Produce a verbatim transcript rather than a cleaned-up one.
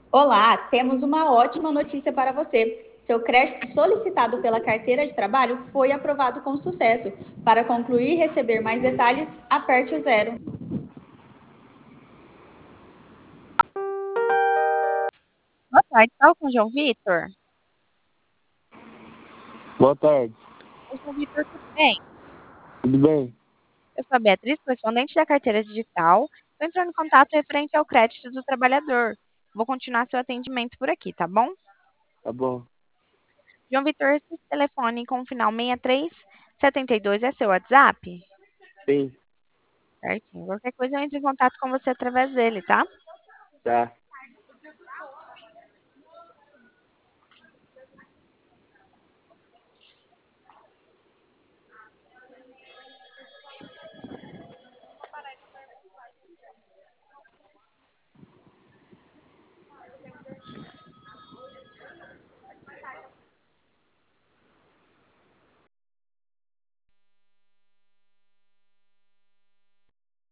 Olá, temos uma ótima notícia para você. Seu crédito solicitado pela carteira de trabalho foi aprovado com sucesso. Para concluir e receber mais detalhes, aperte o zero. Boa tarde, fala com o João Vitor. Boa tarde. Oi, João Vitor, tudo bem? Tudo bem? Eu sou a Beatriz, correspondente da carteira digital. Estou entrando em contato referente ao crédito do trabalhador. Vou continuar seu atendimento por aqui, tá bom? Tá bom. João Vitor, esse telefone com o final seis três sete dois é seu WhatsApp? Sim, Certinho. Qualquer coisa eu entro em contato com você através dele, tá? tá.